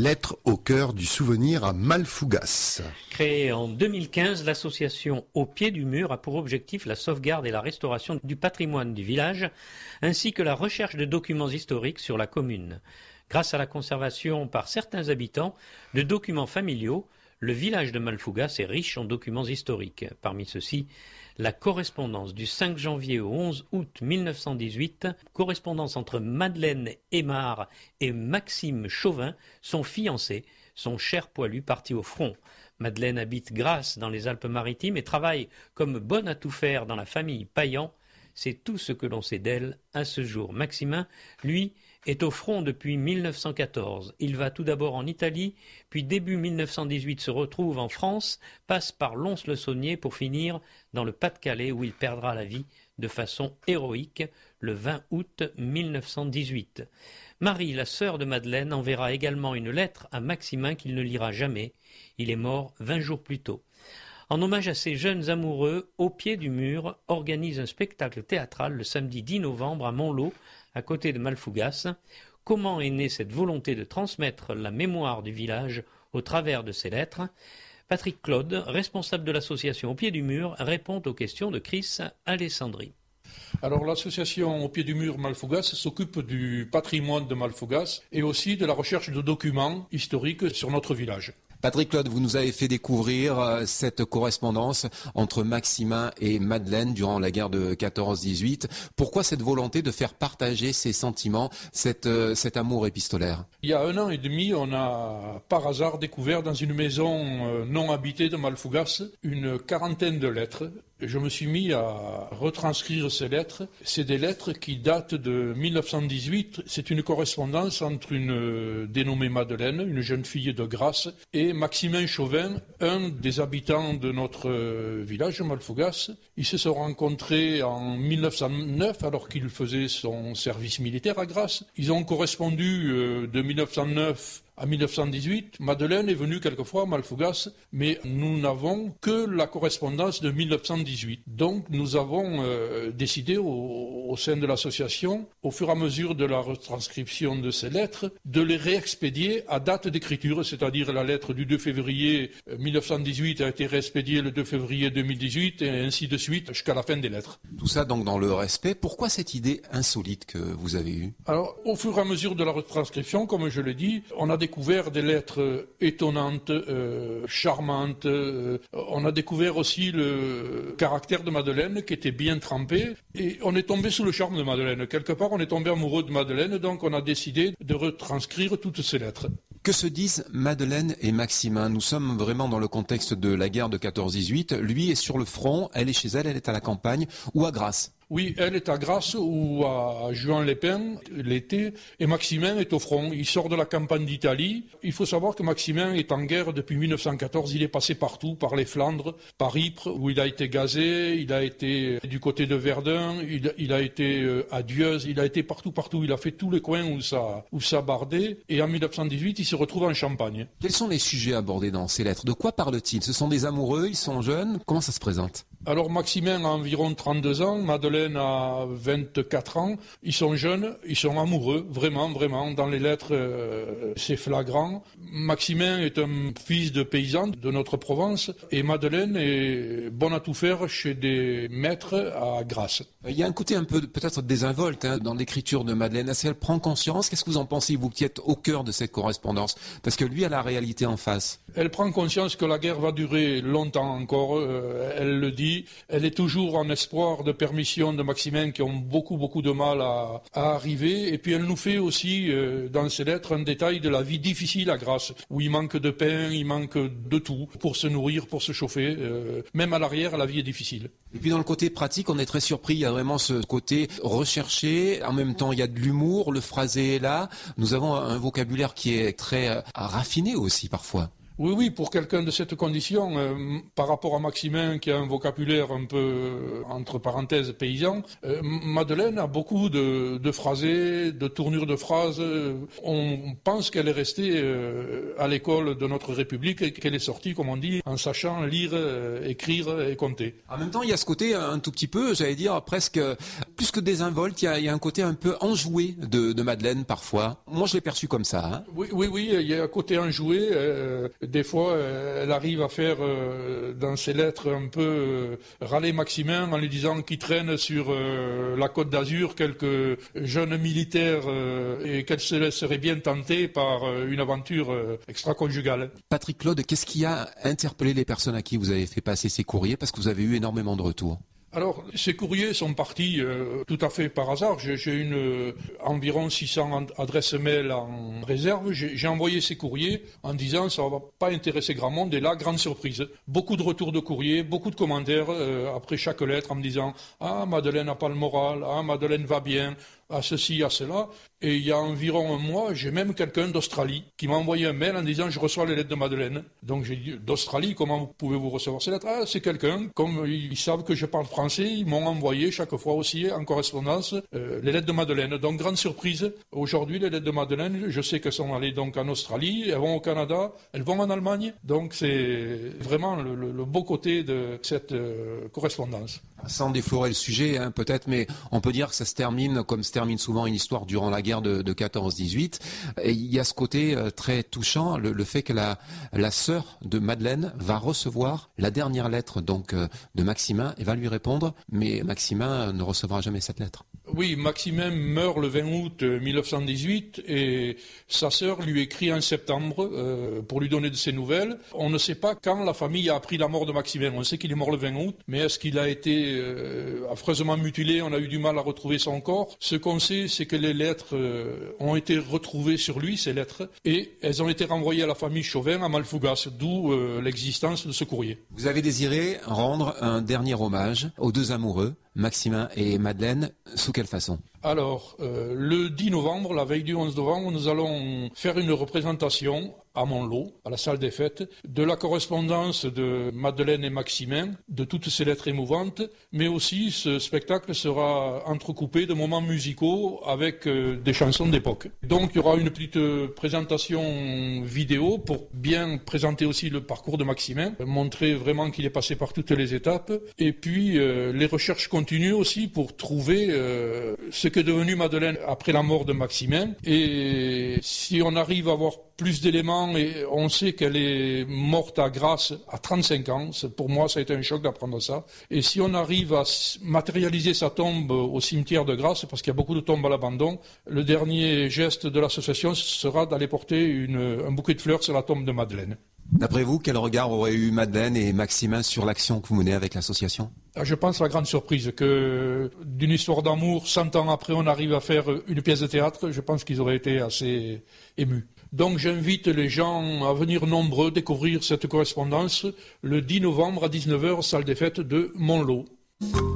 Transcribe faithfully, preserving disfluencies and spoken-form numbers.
lettre au cœur du souvenir à Malfougas. Créée en deux mille quinze, l'association Au pied du mur a pour objectif la sauvegarde et la restauration du patrimoine du village, ainsi que la recherche de documents historiques sur la commune. Grâce à la conservation par certains habitants de documents familiaux, le village de Malfougas est riche en documents historiques. Parmi ceux-ci, la correspondance du cinq janvier au onze août mille neuf cent dix-huit, correspondance entre Madeleine Aymard et Maxime Chauvin, son fiancé, son cher poilu parti au front. Madeleine habite Grasse dans les Alpes-Maritimes et travaille comme bonne à tout faire dans la famille Payan. C'est tout ce que l'on sait d'elle à ce jour. Maximin, lui, est au front depuis mille neuf cent quatorze. Il va tout d'abord en Italie, puis début mille neuf cent dix-huit se retrouve en France, passe par Lons-le-Saunier pour finir dans le Pas-de-Calais où il perdra la vie de façon héroïque le vingt août mille neuf cent dix-huit. Marie, la sœur de Madeleine, enverra également une lettre à Maximin qu'il ne lira jamais. Il est mort vingt jours plus tôt. En hommage à ces jeunes amoureux, Au pied du mur organise un spectacle théâtral le samedi dix novembre à Montlot, à côté de Malfougas. Comment est née cette volonté de transmettre la mémoire du village au travers de ces lettres? Patrick Claude, responsable de l'association Au pied du mur, répond aux questions de Chris Alessandri. Alors l'association Au pied du mur Malfougas s'occupe du patrimoine de Malfougas et aussi de la recherche de documents historiques sur notre village. Patrick Claude, vous nous avez fait découvrir cette correspondance entre Maximin et Madeleine durant la guerre de quatorze dix-huit. Pourquoi cette volonté de faire partager ces sentiments, cette, cet amour épistolaire? Il y a un an et demi, on a par hasard découvert dans une maison non habitée de Malfougas une quarantaine de lettres. Je me suis mis à retranscrire ces lettres. C'est des lettres qui datent de mille neuf cent dix-huit. C'est une correspondance entre une dénommée Madeleine, une jeune fille de Grasse, et Maximin Chauvin, un des habitants de notre village, Malfougas. Ils se sont rencontrés en mille neuf cent neuf, alors qu'il faisait son service militaire à Grasse. Ils ont correspondu de mille neuf cent neuf à mille neuf cent dix-huit, Madeleine est venue quelquefois à Malfougas, mais nous n'avons que la correspondance de mille neuf cent dix-huit. Donc nous avons euh, décidé au, au sein de l'association, au fur et à mesure de la retranscription de ces lettres, de les réexpédier à date d'écriture, c'est-à-dire la lettre du deux février mille neuf cent dix-huit a été réexpédiée le deux février deux mille dix-huit et ainsi de suite jusqu'à la fin des lettres. Tout ça donc dans le respect. Pourquoi cette idée insolite que vous avez eue? Alors au fur et à mesure de la retranscription, comme je l'ai dit, on a découvert des lettres étonnantes, euh, charmantes. Euh, on a découvert aussi le caractère de Madeleine qui était bien trempé. Et on est tombé sous le charme de Madeleine. Quelque part, on est tombé amoureux de Madeleine, donc on a décidé de retranscrire toutes ces lettres. Que se disent Madeleine et Maximin? Nous sommes vraiment dans le contexte de la guerre de quatorze dix-huit. Lui est sur le front, elle est chez elle, elle est à la campagne ou à Grasse. Oui, elle est à Grasse ou à Juan-les-Pins l'été, et Maximin est au front. Il sort de la campagne d'Italie. Il faut savoir que Maximin est en guerre depuis mille neuf cent quatorze. Il est passé partout, par les Flandres, par Ypres, où il a été gazé. Il a été du côté de Verdun. Il, il a été à Dieuze. Il a été partout, partout. Il a fait tous les coins où ça, où ça bardait. Et en mille neuf cent dix-huit, il se retrouve en Champagne. Quels sont les sujets abordés dans ces lettres? De quoi parle-t-il? Ce sont des amoureux? Ils sont jeunes? Comment ça se présente? Alors Maximin a environ trente-deux ans, Madeleine a vingt-quatre ans. Ils sont jeunes, ils sont amoureux, vraiment, vraiment. Dans les lettres, euh, c'est flagrant. Maximin est un fils de paysan de notre Provence et Madeleine est bonne à tout faire chez des maîtres à Grasse. Il y a un côté un peu peut-être désinvolte hein, dans l'écriture de Madeleine. Est-ce qu'elle prend conscience? Qu'est-ce que vous en pensez, vous qui êtes au cœur de cette correspondance? Parce que lui a la réalité en face. Elle prend conscience que la guerre va durer longtemps encore, euh, elle le dit. Elle est toujours en espoir de permission de Maximin qui ont beaucoup beaucoup de mal à, à arriver. Et puis elle nous fait aussi euh, dans ses lettres un détail de la vie difficile à Grasse, où il manque de pain, il manque de tout pour se nourrir, pour se chauffer. Euh, même à l'arrière, la vie est difficile. Et puis dans le côté pratique, on est très surpris. Il y a vraiment ce côté recherché. En même temps, il y a de l'humour. Le phrasé est là. Nous avons un vocabulaire qui est très euh, raffiné aussi parfois. Oui, oui, pour quelqu'un de cette condition, euh, par rapport à Maximin qui a un vocabulaire un peu, euh, entre parenthèses, paysan, euh, Madeleine a beaucoup de, de phrasés, de tournures de phrases. On pense qu'elle est restée euh, à l'école de notre République et qu'elle est sortie, comme on dit, en sachant lire, euh, écrire et compter. En même temps, il y a ce côté un tout petit peu, j'allais dire, presque, plus que désinvolte, il y a, il y a un côté un peu enjoué de, de Madeleine parfois. Moi, je l'ai perçu comme ça. Hein. Oui, oui, oui, il y a un côté enjoué. Euh, des fois, elle arrive à faire, euh, dans ses lettres, un peu euh, râler Maximin en lui disant qu'il traîne sur euh, la Côte d'Azur quelques jeunes militaires euh, et qu'elle se laisserait bien tenter par euh, une aventure euh, extra-conjugale. Patrick Claude, qu'est-ce qui a interpellé les personnes à qui vous avez fait passer ces courriers? Parce que vous avez eu énormément de retours. Alors, ces courriers sont partis euh, tout à fait par hasard. J'ai, j'ai une euh, environ six cents adresses mail en réserve. J'ai, j'ai envoyé ces courriers en disant ça va pas intéresser grand monde. Et là, grande surprise. Beaucoup de retours de courriers, beaucoup de commentaires euh, après chaque lettre en me disant ah, Madeleine n'a pas le moral, ah, Madeleine va bien, à ceci, à cela. Et il y a environ un mois, j'ai même quelqu'un d'Australie qui m'a envoyé un mail en disant je reçois les lettres de Madeleine. Donc j'ai dit d'Australie, comment pouvez-vous recevoir ces lettres? Ah, c'est quelqu'un, comme ils savent que je parle français, ils m'ont envoyé chaque fois aussi en correspondance euh, les lettres de Madeleine. Donc grande surprise, aujourd'hui les lettres de Madeleine, je sais qu'elles sont allées donc en Australie, elles vont au Canada, elles vont en Allemagne. Donc c'est vraiment le, le, le beau côté de cette euh, correspondance. Sans déflorer le sujet, hein, peut-être, mais on peut dire que ça se termine, comme se termine souvent une histoire durant la guerre de, de quatorze dix-huit. Et il y a ce côté euh, très touchant, le, le fait que la, la sœur de Madeleine va recevoir la dernière lettre donc euh, de Maximin et va lui répondre, mais Maximin ne recevra jamais cette lettre. Oui, Maximin meurt le vingt août mille neuf cent dix-huit et sa sœur lui écrit en septembre euh, pour lui donner de ses nouvelles. On ne sait pas quand la famille a appris la mort de Maximin. On sait qu'il est mort le vingt août, mais est-ce qu'il a été euh, affreusement mutilé? On a eu du mal à retrouver son corps. Ce qu'on sait, c'est que les lettres euh, ont été retrouvées sur lui, ces lettres, et elles ont été renvoyées à la famille Chauvin à Malfougas, d'où euh, l'existence de ce courrier. Vous avez désiré rendre un dernier hommage aux deux amoureux, Maximin et Madeleine, sous quelle façon? Alors, euh, le dix novembre, la veille du onze novembre, nous allons faire une représentation à Montlot, à la salle des fêtes, de la correspondance de Madeleine et Maximin, de toutes ces lettres émouvantes, mais aussi ce spectacle sera entrecoupé de moments musicaux avec euh, des chansons d'époque. Donc il y aura une petite présentation vidéo pour bien présenter aussi le parcours de Maximin, montrer vraiment qu'il est passé par toutes les étapes, et puis euh, les recherches continuent aussi pour trouver euh, ce qu'est devenu Madeleine après la mort de Maximin, et si on arrive à avoir plus d'éléments, et on sait qu'elle est morte à Grasse à trente-cinq ans. Pour moi, ça a été un choc d'apprendre ça. Et si on arrive à matérialiser sa tombe au cimetière de Grasse, parce qu'il y a beaucoup de tombes à l'abandon, le dernier geste de l'association sera d'aller porter une, un bouquet de fleurs sur la tombe de Madeleine. D'après vous, quel regard auraient eu Madeleine et Maximin sur l'action que vous menez avec l'association? Je pense à la grande surprise que d'une histoire d'amour, cent ans après, on arrive à faire une pièce de théâtre. Je pense qu'ils auraient été assez émus. Donc j'invite les gens à venir nombreux découvrir cette correspondance le dix novembre à dix-neuf heures, salle des fêtes de Montlot.